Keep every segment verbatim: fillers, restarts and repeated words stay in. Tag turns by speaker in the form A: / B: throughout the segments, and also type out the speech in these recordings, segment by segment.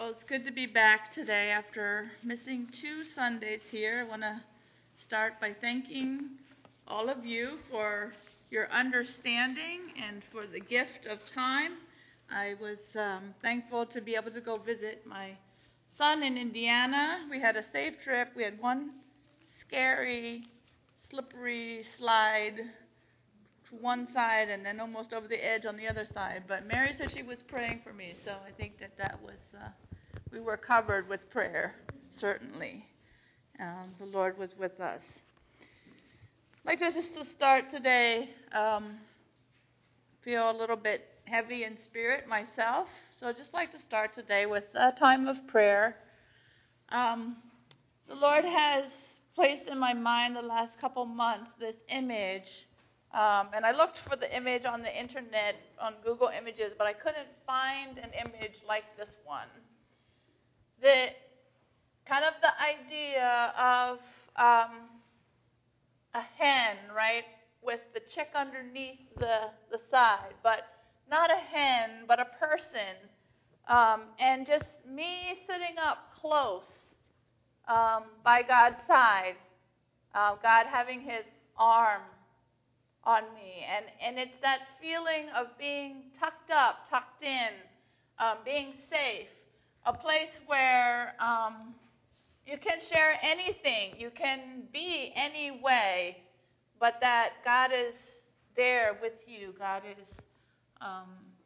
A: Well, it's good to be back today after missing two Sundays here. I want to start by thanking all of you for your understanding and for the gift of time. I was um, thankful to be able to go visit my son in Indiana. We had a safe trip. We had one scary, slippery slide to one side and then almost over the edge on the other side. But Mary said she was praying for me, so I think that that was, uh, we were covered with prayer, certainly. Um, the Lord was with us. I'd like to just to start today, um, feel a little bit heavy in spirit myself, so I'd just like to start today with a time of prayer. Um, the Lord has placed in my mind the last couple months this image. Um, and I looked for the image on the internet, on Google Images, but I couldn't find an image like this one. The kind of the idea of um, a hen, right, with the chick underneath the, the side, but not a hen, but a person, um, and just me sitting up close um, by God's side, uh, God having his arm on me, and, and it's that feeling of being tucked up, tucked in, um, being safe, a place where um, you can share anything, you can be any way, but that God is there with you. God is um,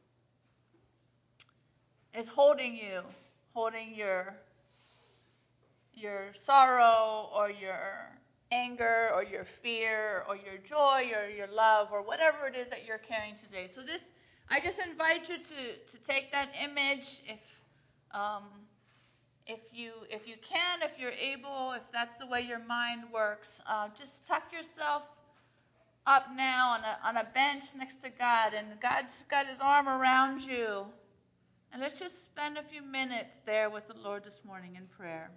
A: is holding you, holding your your sorrow or your anger or your fear or your joy or your love or whatever it is that you're carrying today. So this, I just invite you to, to take that image if um, if you if you can, if you're able, if that's the way your mind works, uh, just tuck yourself up now on a on a bench next to God, and God's got his arm around you. And let's just spend a few minutes there with the Lord this morning in prayer.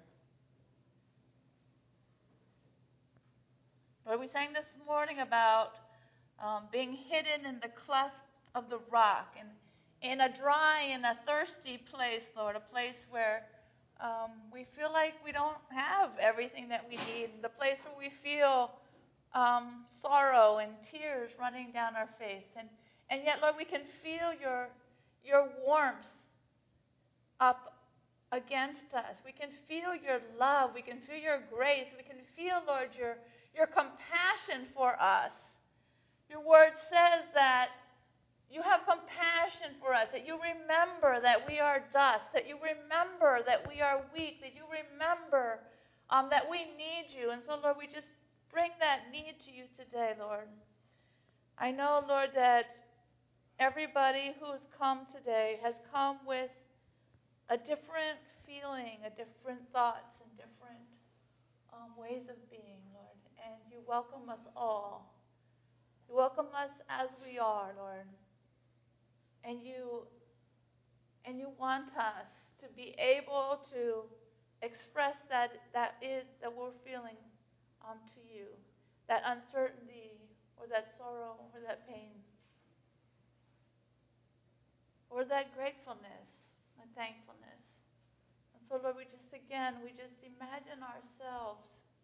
A: Lord, we sang this morning about um, being hidden in the cleft of the rock, and in a dry and a thirsty place, Lord, a place where um, we feel like we don't have everything that we need, the place where we feel um, sorrow and tears running down our face, and and yet, Lord, we can feel your your warmth up against us. We can feel your love. We can feel your grace. We can feel, Lord, your your compassion for us. Your word says that you have compassion for us, that you remember that we are dust, that you remember that we are weak, that you remember um, that we need you. And so, Lord, we just bring that need to you today, Lord. I know, Lord, that everybody who has come today has come with a different feeling, a different thoughts, and different um, ways of being, Lord. And you welcome us all. You welcome us as we are, Lord. And you and you want us to be able to express that that is that we're feeling um, to you, that uncertainty or that sorrow or that pain or that gratefulness and thankfulness. And so, Lord, we just again we just imagine ourselves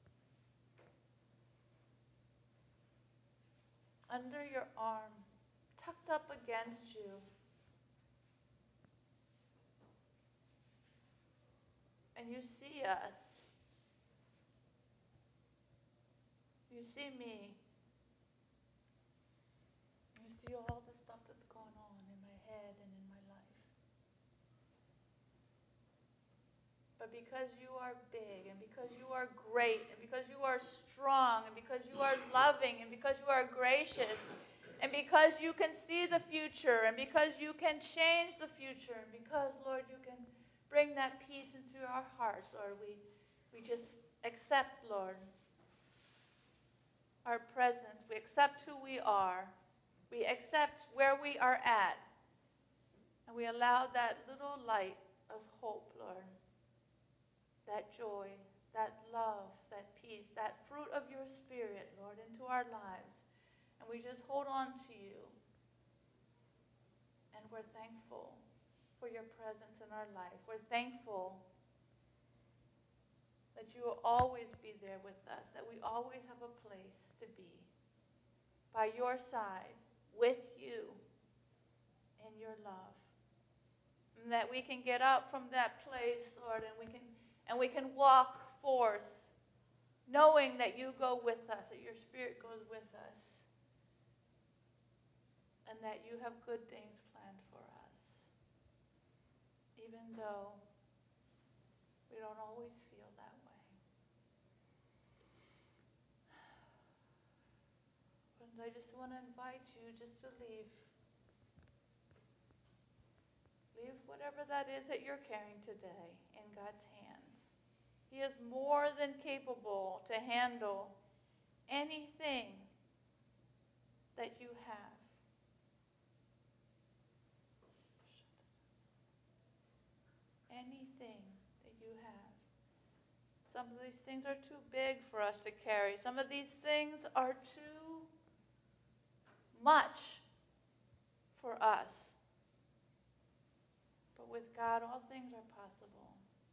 A: under your arm, tucked up against you. And you see us. You see me. You see all the stuff that's going on in my head and in my life. But because you are big, and because you are great, and because you are strong, and because you are loving, and because you are gracious, and because you can see the future, and because you can change the future, and because, Lord, you can bring that peace into our hearts, Lord, we, we just accept, Lord, our presence. We accept who we are. We accept where we are at. And we allow that little light of hope, Lord, that joy, that love, that peace, that fruit of your Spirit, Lord, into our lives. And we just hold on to you. And we're thankful for for your presence in our life. We're thankful that you will always be there with us, that we always have a place to be by your side, with you, in your love. And that we can get up from that place, Lord, and we can and we can walk forth knowing that you go with us, that your Spirit goes with us, and that you have good things planned for us. Even though we don't always feel that way. And I just want to invite you just to leave. Leave whatever that is that you're carrying today in God's hands. He is more than capable to handle anything that you have. Anything that you have. Some of these things are too big for us to carry. Some of these things are too much for us. But with God, all things are possible.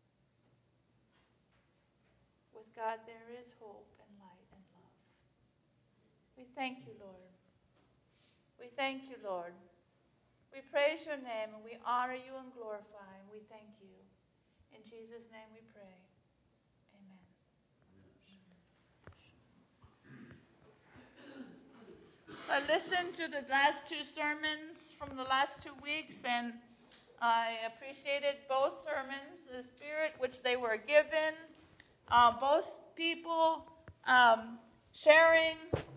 A: With God, there is hope and light and love. We thank you, Lord. We thank you, Lord. We praise your name, and we honor you and glorify, and we thank you. In Jesus' name we pray. Amen. I listened to the last two sermons from the last two weeks, and I appreciated both sermons, the spirit which they were given, uh, both people um, sharing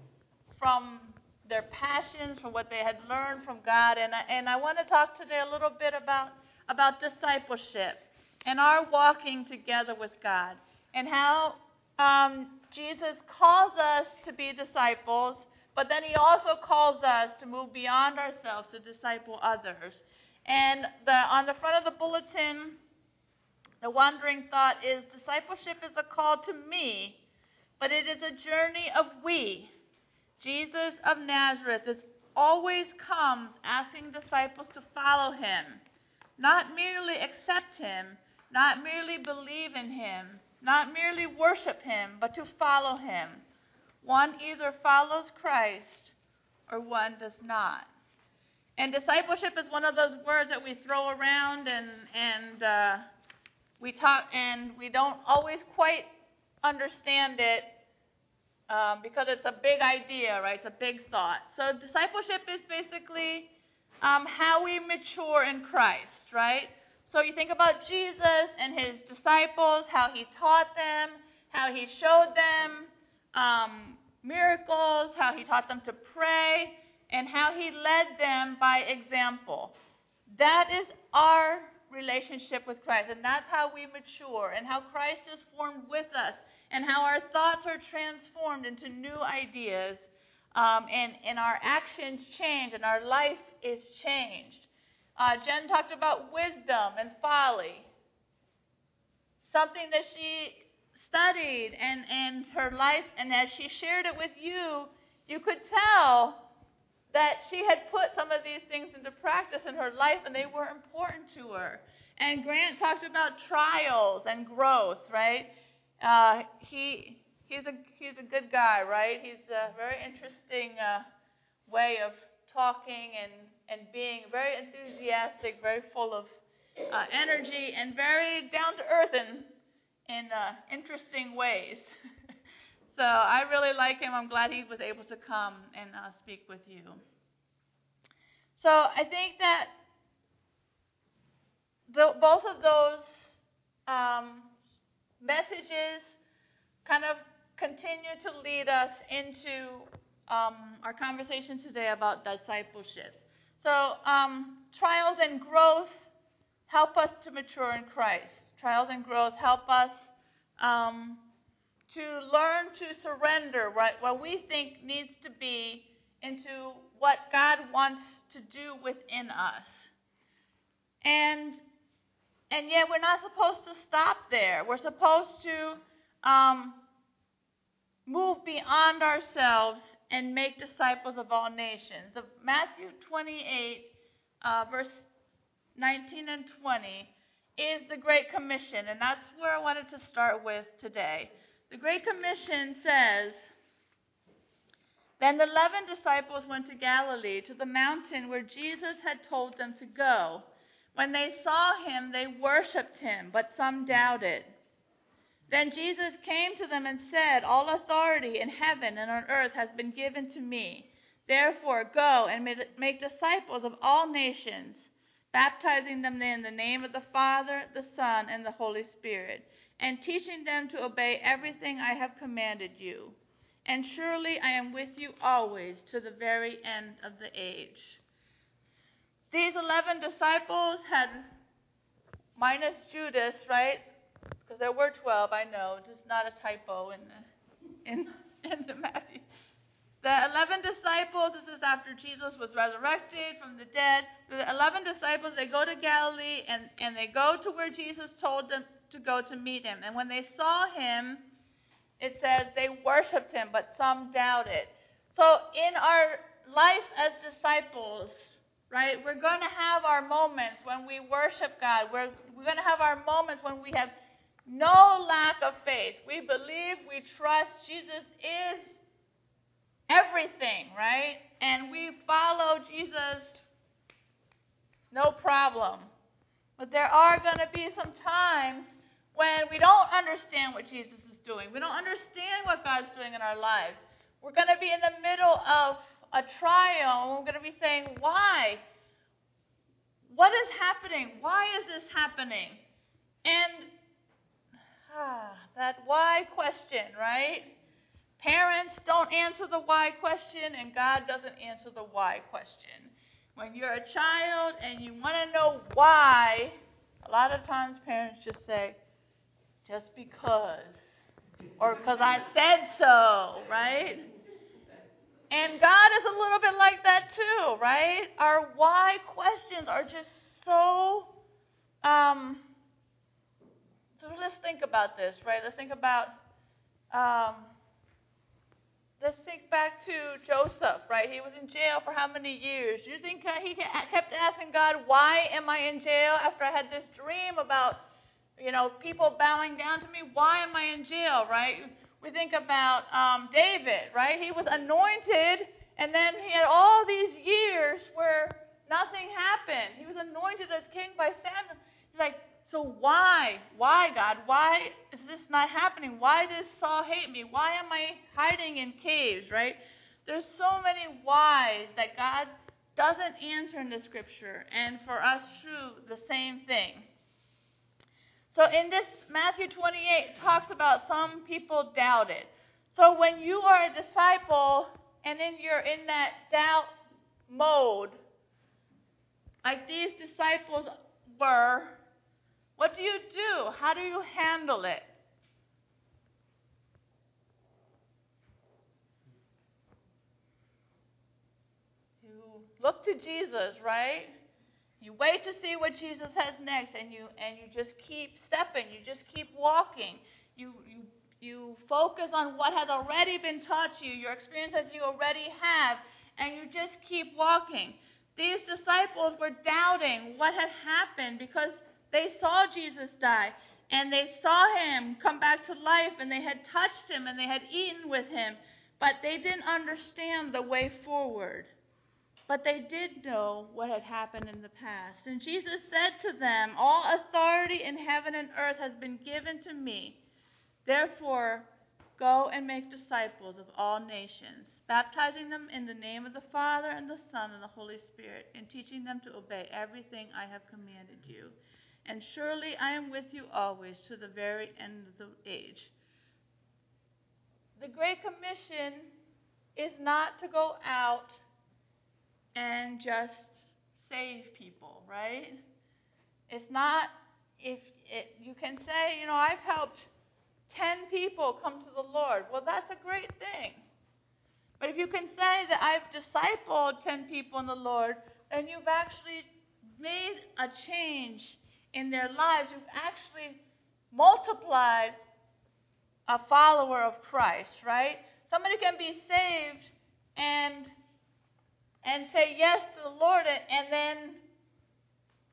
A: from their passions, from what they had learned from God. And I, and I want to talk today a little bit about, about discipleship and our walking together with God, and how um, Jesus calls us to be disciples, but then he also calls us to move beyond ourselves to disciple others. And the, on the front of the bulletin, the wandering thought is, discipleship is a call to me, but it is a journey of we. Jesus of Nazareth is always comes asking disciples to follow him, not merely accept him, not merely believe in him, not merely worship him, but to follow him. One either follows Christ or one does not. And discipleship is one of those words that we throw around and and uh, we talk, and we don't always quite understand it um, because it's a big idea, right? It's a big thought. So discipleship is basically um, how we mature in Christ, right? So you think about Jesus and his disciples, how he taught them, how he showed them um, miracles, how he taught them to pray, and how he led them by example. That is our relationship with Christ, and that's how we mature, and how Christ is formed with us, and how our thoughts are transformed into new ideas, um, and, and our actions change, and our life is changed. Uh, Jen talked about wisdom and folly, something that she studied and, and her life, and as she shared it with you, you could tell that she had put some of these things into practice in her life, and they were important to her. And Grant talked about trials and growth, right? Uh, he he's a he's a good guy, right? He's a very interesting uh, way of talking and, and being very enthusiastic, very full of uh, energy, and very down to earth in in uh, interesting ways. So I really like him. I'm glad he was able to come and uh, speak with you. So I think that the, both of those um, messages kind of continue to lead us into um, our conversation today about discipleship. So um, trials and growth help us to mature in Christ. Trials and growth help us um, to learn to surrender right, what we think needs to be into what God wants to do within us. And and yet we're not supposed to stop there. We're supposed to um, move beyond ourselves and make disciples of all nations. The Matthew twenty-eight, uh, verse nineteen and twenty, is the Great Commission, and that's where I wanted to start with today. The Great Commission says, "Then the eleven disciples went to Galilee, to the mountain where Jesus had told them to go. When they saw him, they worshipped him, but some doubted. Then Jesus came to them and said, 'All authority in heaven and on earth has been given to me. Therefore, go and make disciples of all nations, baptizing them in the name of the Father, the Son, and the Holy Spirit, and teaching them to obey everything I have commanded you. And surely I am with you always to the very end of the age.'" These eleven disciples had, minus Judas, right? Because there were twelve, I know. Just not a typo in the, in, in the Matthew. The eleven disciples, this is after Jesus was resurrected from the dead. The eleven disciples, they go to Galilee, and, and they go to where Jesus told them to go to meet him. And when they saw him, it says they worshipped him, but some doubted. So in our life as disciples, right, we're going to have our moments when we worship God. We're, we're going to have our moments when we have no lack of faith. We believe, we trust Jesus is everything, right? And we follow Jesus, no problem. But there are going to be some times when we don't understand what Jesus is doing. We don't understand what God's doing in our lives. We're going to be in the middle of a trial, and we're going to be saying, why? What is happening? Why is this happening? And ah, that why question, right? Parents don't answer the why question, and God doesn't answer the why question. When you're a child and you want to know why, a lot of times parents just say, just because, or because I said so, right? And God is a little bit like that too, right? Our why questions are just so, um, so let's think about this, right? Let's think about, um, let's think back to Joseph, right? He was in jail for how many years? Do you think he kept asking God, why am I in jail after I had this dream about, you know, people bowing down to me? Why am I in jail, right? We think about um, David, right? He was anointed, and then he had all these years where nothing happened. He was anointed as king by Samuel. He's like, so why? Why, God? Why is this not happening? Why does Saul hate me? Why am I hiding in caves, right? There's so many whys that God doesn't answer in the scripture, and for us, true, the same thing. So in this Matthew twenty-eight, it talks about some people doubted. So when you are a disciple and then you're in that doubt mode, like these disciples were, what do you do? How do you handle it? You look to Jesus, right? You wait to see what Jesus has next, and you and you just keep stepping. You just keep walking. You you you focus on what has already been taught you, your experiences you already have, and you just keep walking. These disciples were doubting what had happened because they saw Jesus die, and they saw him come back to life, and they had touched him, and they had eaten with him, but they didn't understand the way forward. But they did know what had happened in the past. And Jesus said to them, "All authority in heaven and earth has been given to me. Therefore, go and make disciples of all nations, baptizing them in the name of the Father and the Son and the Holy Spirit, and teaching them to obey everything I have commanded you. And surely I am with you always to the very end of the age." The Great Commission is not to go out and just save people, right? It's not, if it, you can say, you know, I've helped ten people come to the Lord. Well, that's a great thing. But if you can say that I've discipled ten people in the Lord, then you've actually made a change in their lives. You've actually multiplied a follower of Christ, right? Somebody can be saved and and say yes to the Lord, and, and then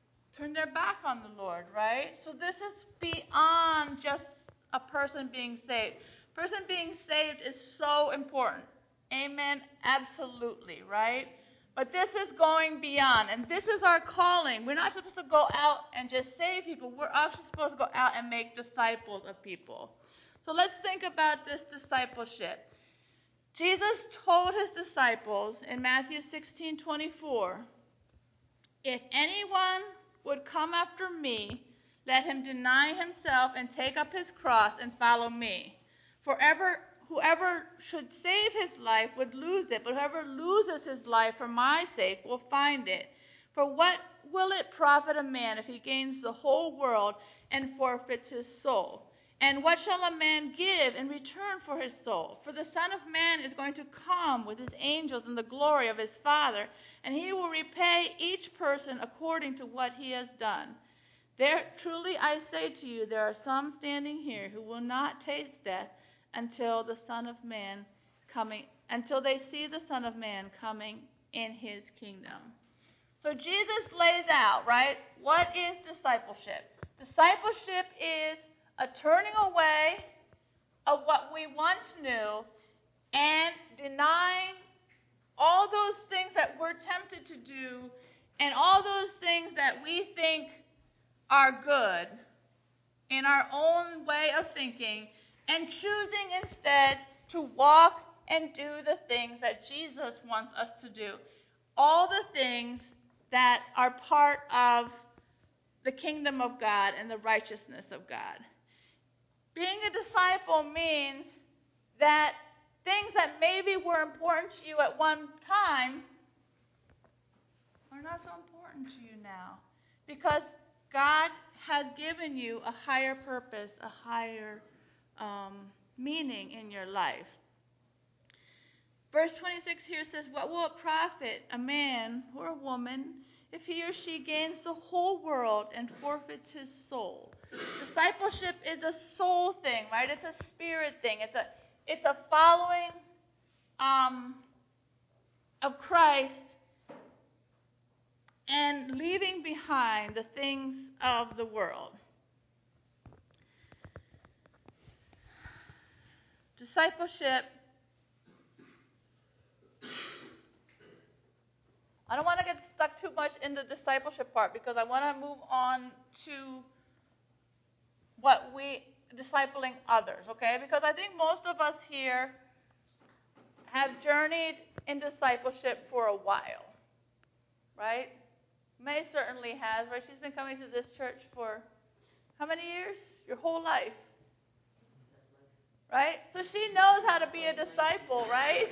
A: turn their back on the Lord, right? So this is beyond just a person being saved. Person being saved is so important. Amen? Absolutely, right? But this is going beyond, and this is our calling. We're not supposed to go out and just save people. We're actually supposed to go out and make disciples of people. So let's think about this discipleship. Jesus told his disciples in Matthew sixteen twenty-four, if anyone would come after me, let him deny himself and take up his cross and follow me. For ever, whoever should save his life would lose it, but whoever loses his life for my sake will find it. For what will it profit a man if he gains the whole world and forfeits his soul? And what shall a man give in return for his soul? For the Son of Man is going to come with his angels in the glory of his Father, and he will repay each person according to what he has done. There, truly I say to you, there are some standing here who will not taste death until the Son of Man coming, until they see the Son of Man coming in his kingdom. So Jesus lays out, right, what is discipleship? Discipleship is a turning away of what we once knew and denying all those things that we're tempted to do and all those things that we think are good in our own way of thinking, and choosing instead to walk and do the things that Jesus wants us to do. All the things that are part of the kingdom of God and the righteousness of God. Being a disciple means that things that maybe were important to you at one time are not so important to you now. Because God has given you a higher purpose, a higher um, meaning in your life. Verse twenty-six here says, what will it profit a man or a woman if he or she gains the whole world and forfeits his soul? Discipleship is a soul thing, right? It's a spirit thing. It's a it's a following um, of Christ and leaving behind the things of the world. Discipleship. I don't want to get stuck too much in the discipleship part because I want to move on to what we discipling others, okay? Because I think most of us here have journeyed in discipleship for a while, right? May certainly has, right? She's been coming to this church for how many years? Your whole life, right? So she knows how to be a disciple, right?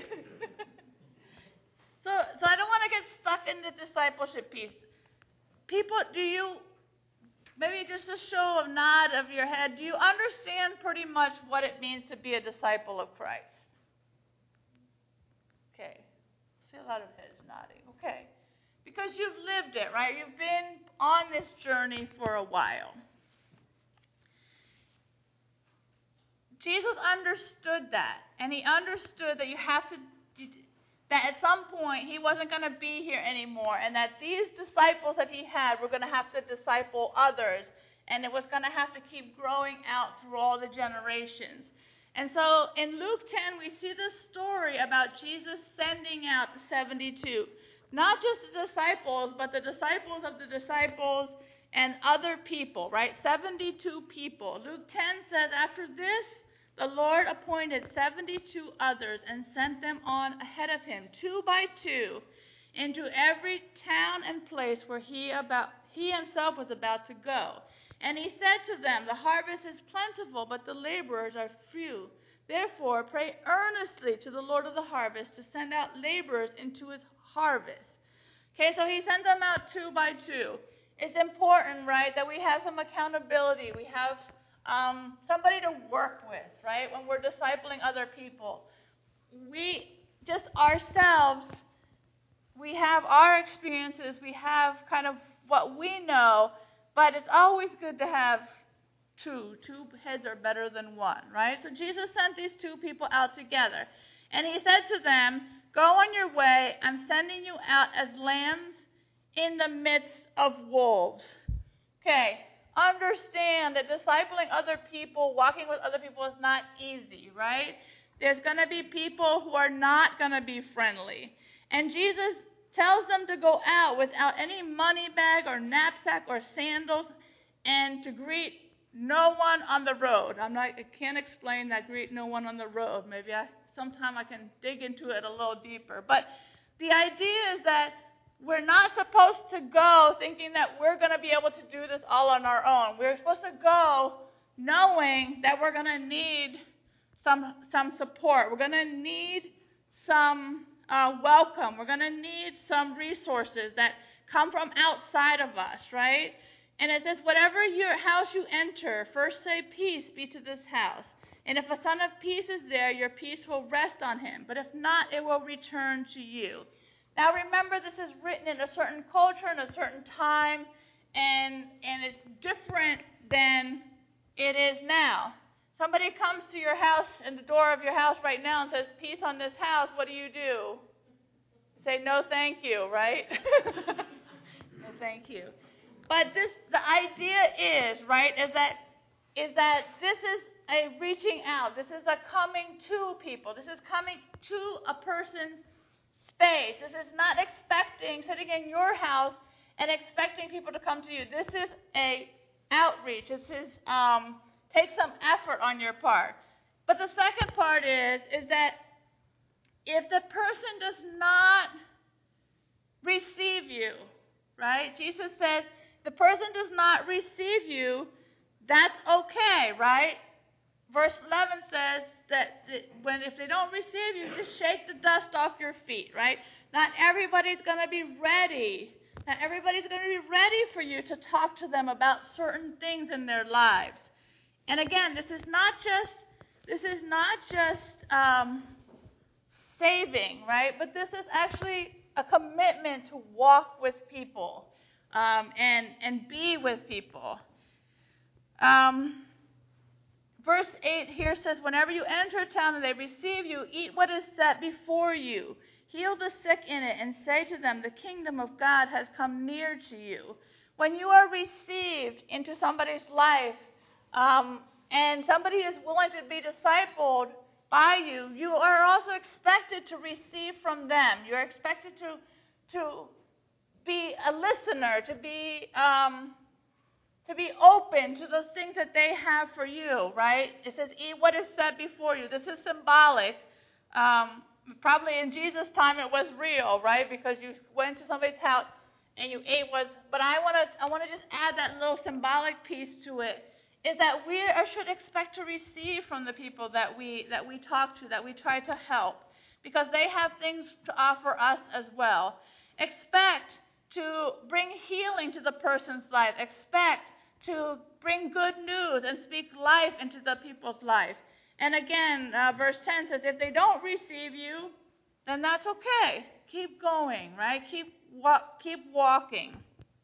A: so, so I don't want to get stuck in the discipleship piece. People, do you, maybe just a show of nod of your head, do you understand pretty much what it means to be a disciple of Christ? Okay. See a lot of heads nodding. Okay. Because you've lived it, right? You've been on this journey for a while. Jesus understood that, and he understood that you have to, that at some point he wasn't going to be here anymore, and that these disciples that he had were going to have to disciple others, and it was going to have to keep growing out through all the generations. And so in Luke ten, we see this story about Jesus sending out the seventy-two. Not just the disciples, but the disciples of the disciples and other people, right? seventy-two people. Luke ten says, after this, the Lord appointed seventy-two others and sent them on ahead of him, two by two, into every town and place where he about he himself was about to go. And he said to them, the harvest is plentiful, but the laborers are few. Therefore, pray earnestly to the Lord of the harvest to send out laborers into his harvest. Okay, so he sends them out two by two. It's important, right, that we have some accountability. We have um, somebody to work with, right, when we're discipling other people. We, just ourselves, we have our experiences. We have kind of what we know, but it's always good to have two. Two heads are better than one, right? So Jesus sent these two people out together. And he said to them, go on your way. I'm sending you out as lambs in the midst of wolves. Okay, understand that discipling other people, walking with other people is not easy, right? There's going to be people who are not going to be friendly. And Jesus tells them to go out without any money bag or knapsack or sandals and to greet no one on the road. I'm not, I can't explain that greet no one on the road. Maybe I, sometime I can dig into it a little deeper. But the idea is that we're not supposed to go thinking that we're going to be able to do this all on our own. We're supposed to go knowing that we're going to need some some support. We're going to need some uh, welcome. We're going to need some resources that come from outside of us, right? And it says, whatever your house you enter, first say, peace be to this house. And if a son of peace is there, your peace will rest on him. But if not, it will return to you. Now remember, this is written in a certain culture, in a certain time, and, and it's different than it is now. Somebody comes to your house, in the door of your house right now, and says, peace on this house, what do you do? Say, no thank you, right? No thank you. But this, the idea is, right, is that is that this is a reaching out. This is a coming to people. This is coming to a person's space. This is not expecting, sitting in your house and expecting people to come to you. This is a outreach. This is um, take some effort on your part. But the second part is is that if the person does not receive you, right? Jesus says, the person does not receive you, that's okay, right? Verse eleven says that when if they don't receive you, just shake the dust off your feet, right? Not everybody's going to be ready. Not everybody's going to be ready for you to talk to them about certain things in their lives. And again, this is not just this is not just um, saving, right? But this is actually a commitment to walk with people. Um, and and be with people. Um, verse eight here says, whenever you enter a town and they receive you, eat what is set before you. Heal the sick in it and say to them, the kingdom of God has come near to you. When you are received into somebody's life um, and somebody is willing to be discipled by you, you are also expected to receive from them. You're expected to to be a listener, to be um, to be open to those things that they have for you, right? It says, eat what is set before you. This is symbolic. Um, probably in Jesus' time it was real, right? Because you went to somebody's house and you ate what. But I want to I want to just add that little symbolic piece to it. Is that we are, should expect to receive from the people that we that we talk to, that we try to help, because they have things to offer us as well. Expect to bring healing to the person's life. Expect to bring good news and speak life into the people's life. And again, uh, verse ten says, if they don't receive you, then that's okay. Keep going, right? Keep wa- keep walking.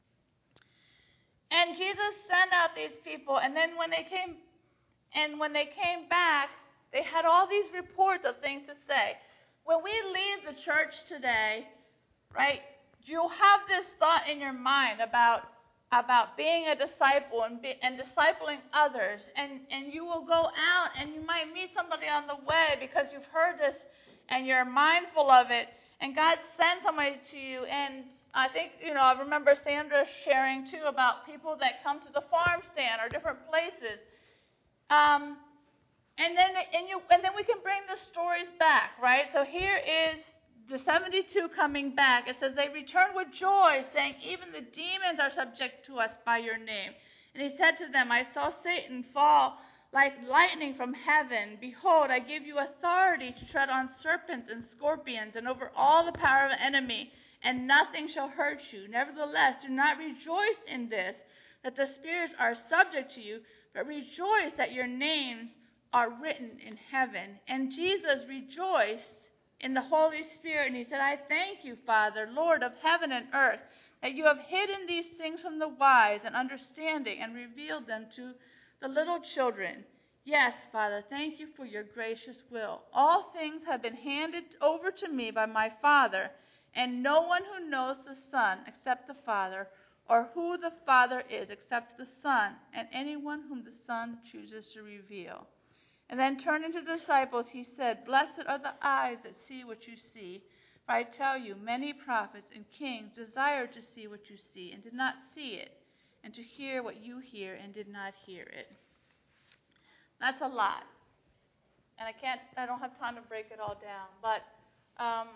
A: And Jesus sent out these people, and then when they came, and when they came back, they had all these reports of things to say. When we leave the church today, right, you'll have this thought in your mind about about being a disciple and be, and discipling others, and and you will go out and you might meet somebody on the way because you've heard this and you're mindful of it, and God sends somebody to you. And I think, you know, I remember Sandra sharing too about people that come to the farm stand or different places. Um, and then and you and then we can bring the stories back, right? So here is the seventy-two coming back. It says they returned with joy, saying, even the demons are subject to us by your name. And he said to them, I saw Satan fall like lightning from heaven. Behold, I give you authority to tread on serpents and scorpions and over all the power of the enemy, and nothing shall hurt you. Nevertheless, do not rejoice in this, that the spirits are subject to you, but rejoice that your names are written in heaven. And Jesus rejoiced in the Holy Spirit, and he said, I thank you, Father, Lord of heaven and earth, that you have hidden these things from the wise and understanding and revealed them to the little children. Yes, Father, thank you for your gracious will. All things have been handed over to me by my Father, and no one who knows the Son except the Father, or who the Father is except the Son, and anyone whom the Son chooses to reveal. And then turning to the disciples, he said, Blessed are the eyes that see what you see. For I tell you, many prophets and kings desired to see what you see and did not see it, and to hear what you hear and did not hear it. That's a lot. And I can't, I don't have time to break it all down. But um,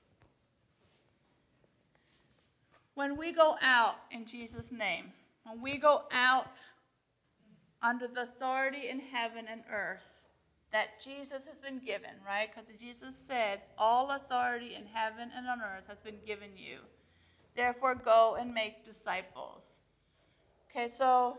A: when we go out in Jesus' name, when we go out under the authority in heaven and earth that Jesus has been given, right? Because Jesus said, all authority in heaven and on earth has been given you. Therefore, go and make disciples. Okay, so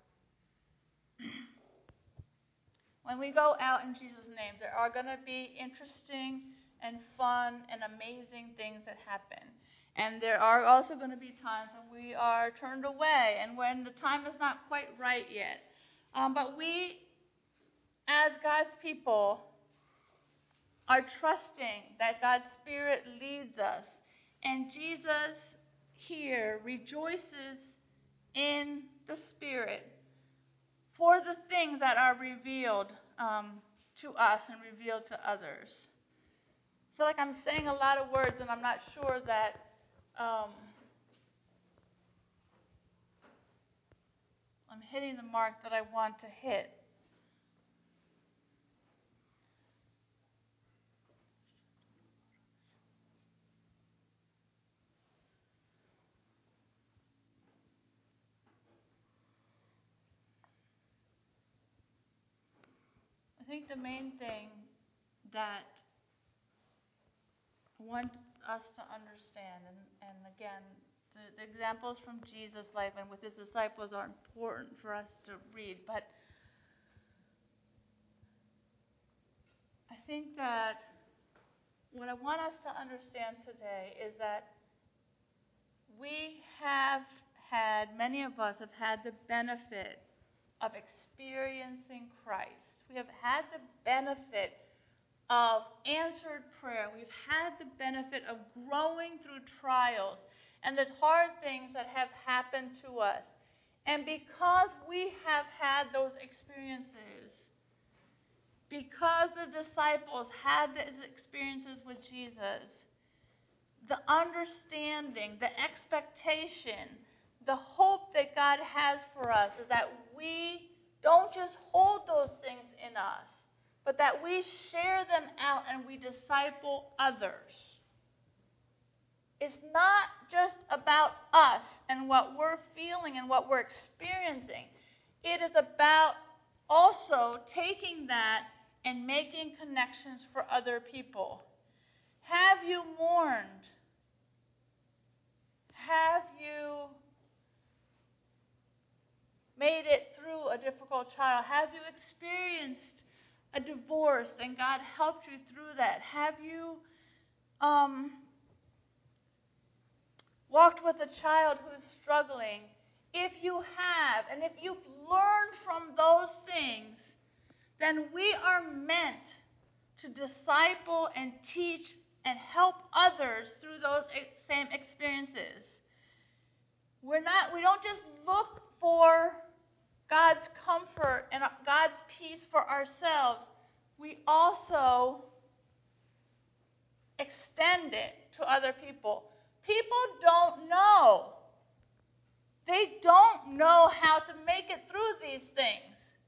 A: when we go out in Jesus' name, there are going to be interesting and fun and amazing things that happen. And there are also going to be times when we are turned away and when the time is not quite right yet. Um, but we, as God's people, are trusting that God's Spirit leads us. And Jesus here rejoices in the Spirit for the things that are revealed um, to us and revealed to others. I feel like I'm saying a lot of words and I'm not sure that um, I'm hitting the mark that I want to hit. I think the main thing that I want us to understand, and, and again, the, the examples from Jesus' life and with his disciples are important for us to read, but I think that what I want us to understand today is that we have had, many of us have had the benefit of experiencing Christ. We have had the benefit of answered prayer. We've had the benefit of growing through trials and the hard things that have happened to us. And because we have had those experiences, because the disciples had those experiences with Jesus, the understanding, the expectation, the hope that God has for us is that we don't just hold those things in us, but that we share them out and we disciple others. It's not just about us and what we're feeling and what we're experiencing. It is about also taking that and making connections for other people. Have you mourned? Have you made it through a difficult trial? Have you experienced a divorce and God helped you through that? Have you um, walked with a child who is struggling? If you have, and if you've learned from those things, then we are meant to disciple and teach and help others through those same experiences. We're not, we don't just look for God's comfort and God's peace for ourselves. We also extend it to other people. People don't know. They don't know how to make it through these things.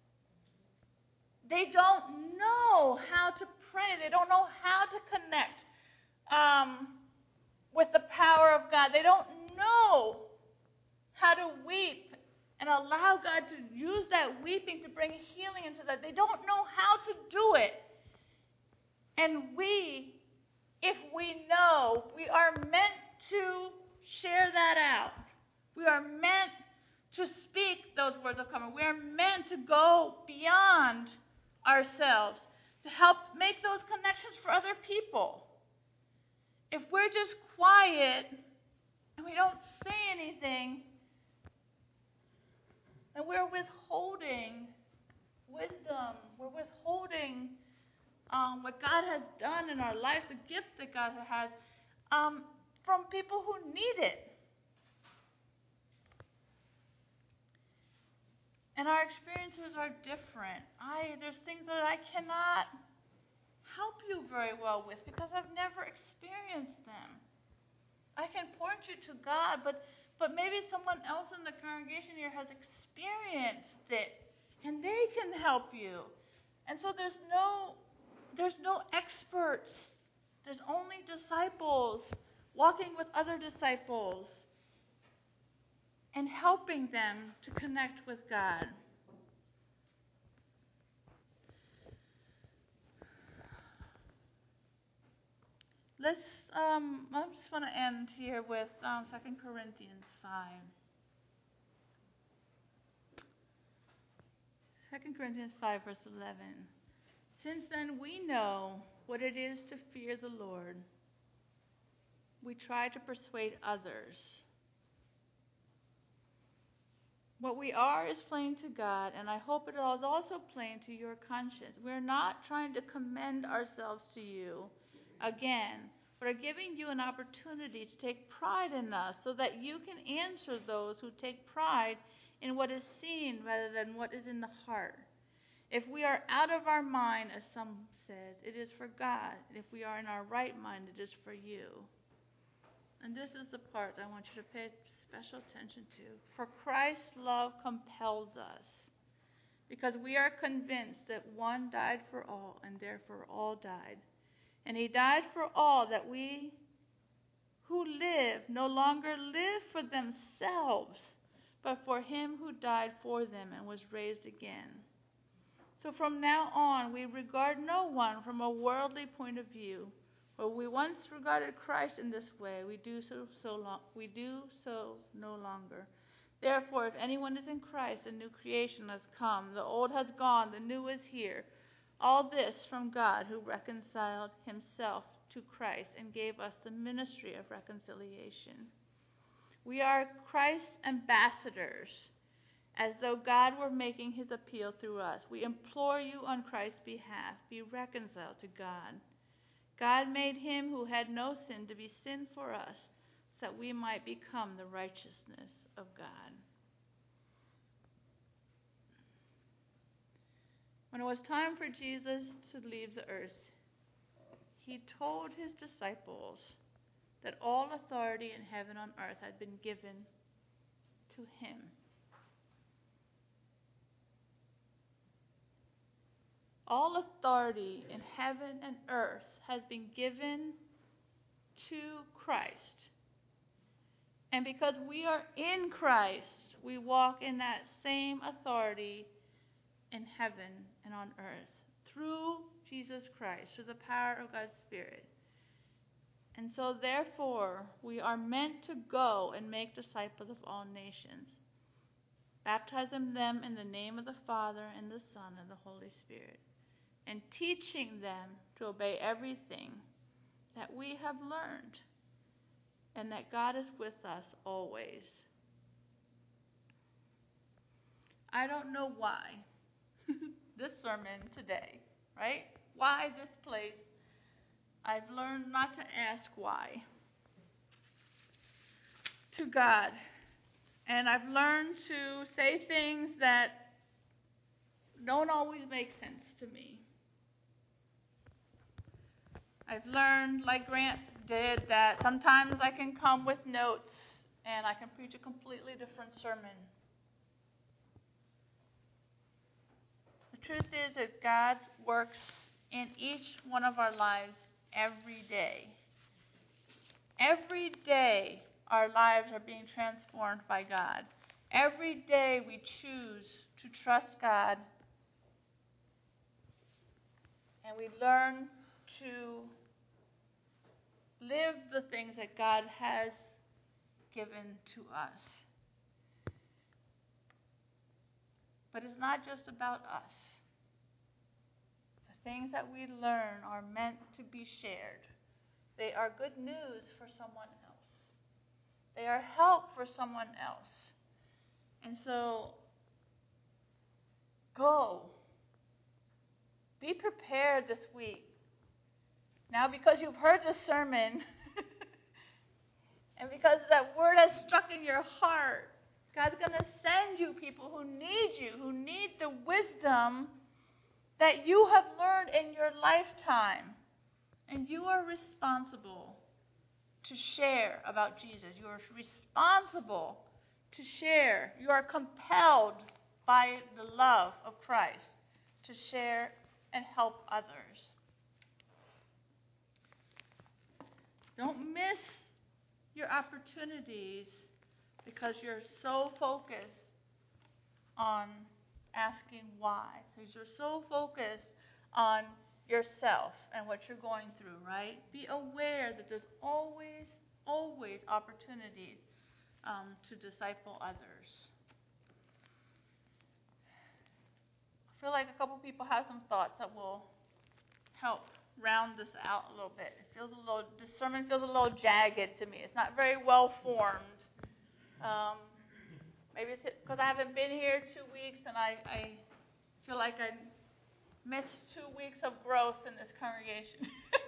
A: They don't know how to pray. They don't know how to connect um, with the power of God. They don't know how to weep and allow God to use that weeping to bring healing into that. They don't know how to do it. And we, if we know, we are meant to share that out. We are meant to speak those words of comfort. We are meant to go beyond ourselves to help make those connections for other people. If we're just quiet and we don't say anything, then we're withholding wisdom. We're withholding um, what God has done in our lives, the gift that God has, um, from people who need it. And our experiences are different. I there's things that I cannot help you very well with because I've never experienced them. I can point you to God, but but maybe someone else in the congregation here has experienced it, and they can help you. And so there's no there's no experts. There's only disciples walking with other disciples and helping them to connect with God. Let's, um, I just want to end here with um, Second Corinthians five. Second Corinthians five, verse eleven. Since then we know what it is to fear the Lord, we try to persuade others. What we are is plain to God, and I hope it is also plain to your conscience. We're not trying to commend ourselves to you again, but are giving you an opportunity to take pride in us so that you can answer those who take pride in what is seen rather than what is in the heart. If we are out of our mind, as some said, it is for God. And if we are in our right mind, it is for you. And this is the part I want you to pay special attention to. For Christ's love compels us, because we are convinced that one died for all, and therefore all died. And he died for all, that we who live no longer live for themselves, but for him who died for them and was raised again. So from now on, we regard no one from a worldly point of view. Where we once regarded Christ in this way, we do so, so long, we do so no longer. Therefore, if anyone is in Christ, a new creation has come. The old has gone, the new is here. All this from God, who reconciled himself to Christ and gave us the ministry of reconciliation. We are Christ's ambassadors, as though God were making his appeal through us. We implore you on Christ's behalf, be reconciled to God. God made him who had no sin to be sin for us, so that we might become the righteousness of God. When it was time for Jesus to leave the earth, he told his disciples that all authority in heaven and on earth had been given to him. All authority in heaven and earth has been given to Christ. And because we are in Christ, we walk in that same authority in heaven and on earth through Jesus Christ, through the power of God's Spirit. And so therefore, we are meant to go and make disciples of all nations, baptizing them in the name of the Father and the Son and the Holy Spirit, and teaching them to obey everything that we have learned, and that God is with us always. I don't know why this sermon today, right? Why this place? I've learned not to ask why to God. And I've learned to say things that don't always make sense to me. I've learned, like Grant did, that sometimes I can come with notes and I can preach a completely different sermon. The truth is that God works in each one of our lives every day. Every day our lives are being transformed by God. Every day we choose to trust God, and we learn to live the things that God has given to us. But it's not just about us. The things that we learn are meant to be shared. They are good news for someone else. They are help for someone else. And so, go. Be prepared this week. Now, because you've heard this sermon, and because that word has struck in your heart, God's going to send you people who who need you, who need the wisdom that you have learned in your lifetime. And you are responsible to share about Jesus. You are responsible to share. You are compelled by the love of Christ to share and help others. Don't miss your opportunities because you're so focused on asking why. Because you're so focused on yourself and what you're going through, right? Be aware that there's always, always opportunities um, to disciple others. I feel like a couple people have some thoughts that will help round this out a little bit. It feels a little, this sermon feels a little jagged to me. It's not very well formed. Um, maybe it's because I haven't been here two weeks and I, I feel like I missed two weeks of growth in this congregation.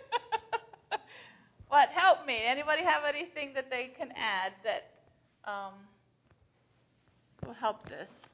A: But help me. Anybody have anything that they can add that um, will help this?